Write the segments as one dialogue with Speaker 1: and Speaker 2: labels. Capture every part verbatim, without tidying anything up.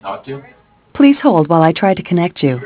Speaker 1: talk to?
Speaker 2: Please hold while I try to connect you.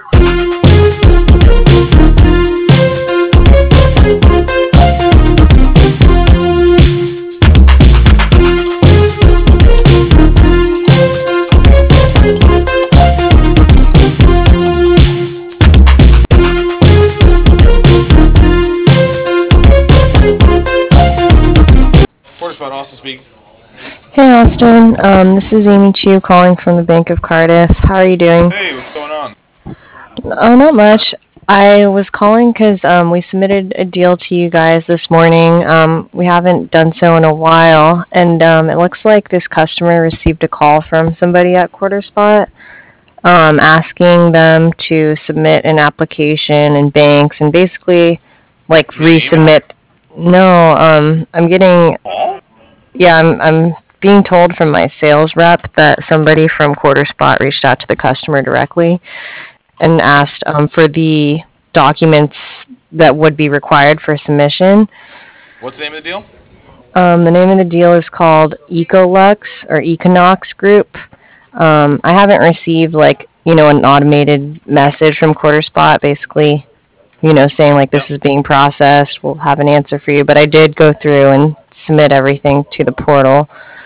Speaker 1: Quarterspot, Austin speaking.
Speaker 3: Hey Austin, um, this is Amy Chu calling from the Bank of Cardiff. How are you doing?
Speaker 1: Hey, what's going on?
Speaker 3: Oh, not much. I was calling because um, we submitted a deal to you guys this morning. Um, we haven't done so in a while, and um, it looks like this customer received a call from somebody at Quarterspot um, asking them to submit an application in banks and basically like
Speaker 1: You get an email?
Speaker 3: resubmit. No, um, I'm getting
Speaker 1: Call?
Speaker 3: Yeah, I'm I'm being told from my sales rep that somebody from Quarterspot reached out to the customer directly and asked um, for the documents that would be required for submission.
Speaker 1: What's the name of the deal?
Speaker 3: Um, the name of the deal is called Ecolux or Econox Group. Um, I haven't received like you know an automated message from Quarterspot, basically, you know, saying like
Speaker 1: Yep.
Speaker 3: this is being processed. We'll have an answer for you. But I did go through and submit everything to the portal.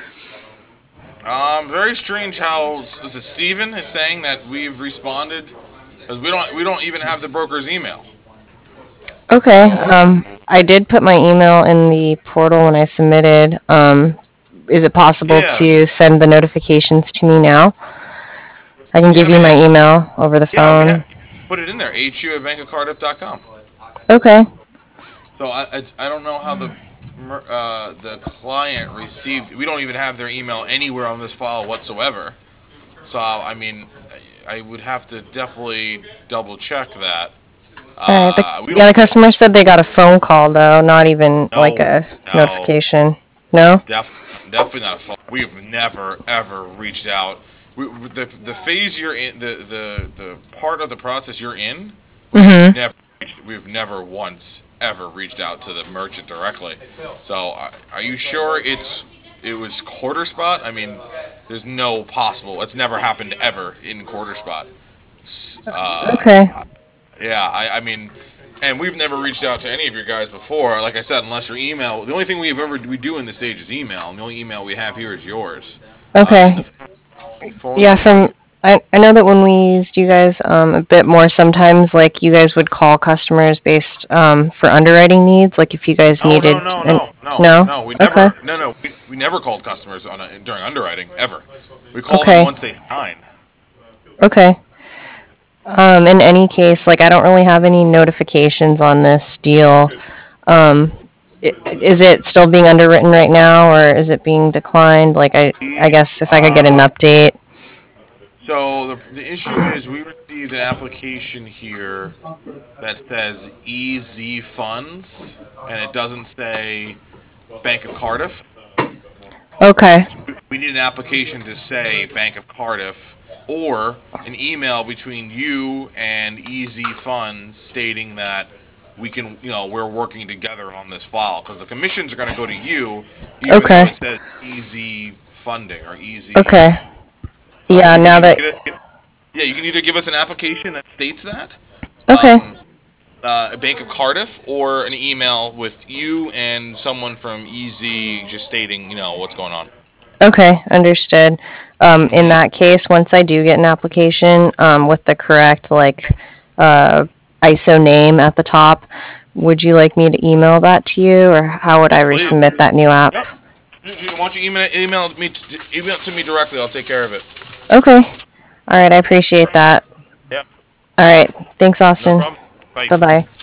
Speaker 1: Um, very strange how is it Steven is saying that we've responded because we don't we don't even have the broker's email.
Speaker 3: Okay.
Speaker 1: So
Speaker 3: Um, I did put my email in the portal when I submitted. Um, is it possible
Speaker 1: yeah,
Speaker 3: to send the notifications to me now? I can
Speaker 1: yeah.
Speaker 3: give
Speaker 1: I
Speaker 3: you
Speaker 1: mean,
Speaker 3: my
Speaker 1: it,
Speaker 3: email over the
Speaker 1: yeah. We have
Speaker 3: phone.
Speaker 1: put it in there. Hu at bank of cardiff dot com.
Speaker 3: Okay.
Speaker 1: So I it's, I don't know how the uh, the client received. We don't even have their email anywhere on this file whatsoever. So I mean, I would have to definitely double check that.
Speaker 3: All right. The,
Speaker 1: Uh, we
Speaker 3: yeah,
Speaker 1: don't
Speaker 3: the customer said they got a phone call though, not even like
Speaker 1: know.
Speaker 3: a
Speaker 1: No,
Speaker 3: notification. No.
Speaker 1: def, definitely not a phone. We've never ever reached out. We, the the phase you're in, the, the the part of the process you're in, we've
Speaker 3: Mhm.
Speaker 1: never we've never once ever reached out to the merchant directly. So uh, are you sure it's it was quarter spot? I mean, there's no possible. It's never happened ever in quarter spot. Uh,
Speaker 3: Okay.
Speaker 1: yeah, I, I mean, and we've never reached out to any of your guys before. Like I said, unless your email. The only thing we've ever we do in this stage is email, and the only email we have here is yours. Uh, and
Speaker 3: Okay.
Speaker 1: the phone
Speaker 3: Yeah,
Speaker 1: number.
Speaker 3: from I, I know that when we used you guys um, a bit more, sometimes like you guys would call customers based um, for underwriting needs, like if you guys
Speaker 1: No, no,
Speaker 3: needed
Speaker 1: no,
Speaker 3: an
Speaker 1: no, no,
Speaker 3: no.
Speaker 1: no. We
Speaker 3: Okay.
Speaker 1: never. No, no. We, we never called customers on a, during underwriting ever. We call them
Speaker 3: Okay.
Speaker 1: once they sign.
Speaker 3: Okay. Um, in any case, like I don't really have any notifications on this deal. Um, i- is it still being underwritten right now, or is it being declined? Like I, I
Speaker 1: We,
Speaker 3: guess if I could get an
Speaker 1: uh,
Speaker 3: update.
Speaker 1: so the the issue is we received an application here that says E Z Funds, and it doesn't say Bank of Cardiff.
Speaker 3: Okay.
Speaker 1: We need an application to say Bank of Cardiff or an email between you and E Z Funds stating that we can, you know, we're working together on this file because the commissions are going to go to you, even though
Speaker 3: Okay.
Speaker 1: it says E Z Funding or E Z.
Speaker 3: Okay.
Speaker 1: So
Speaker 3: Yeah.
Speaker 1: you can
Speaker 3: Now
Speaker 1: either
Speaker 3: that.
Speaker 1: get it, yeah, you can either give us an application that states that,
Speaker 3: Okay.
Speaker 1: um, uh, Bank of Cardiff, or an email with you and someone from E Z just stating, you know, what's going on.
Speaker 3: Okay, understood. Um, in
Speaker 1: Mm-hmm.
Speaker 3: that case, once I do get an application um, with the correct like uh, I S O name at the top, would you like me to email that to you, or how would I
Speaker 1: Yes, please.
Speaker 3: resubmit that new app?
Speaker 1: Yep. Why don't you email email me email it to me directly? I'll take care of it.
Speaker 3: Okay. All right, I appreciate that.
Speaker 1: Yep.
Speaker 3: All right, thanks,
Speaker 1: No
Speaker 3: Austin.
Speaker 1: problem. Bye.
Speaker 3: Bye bye.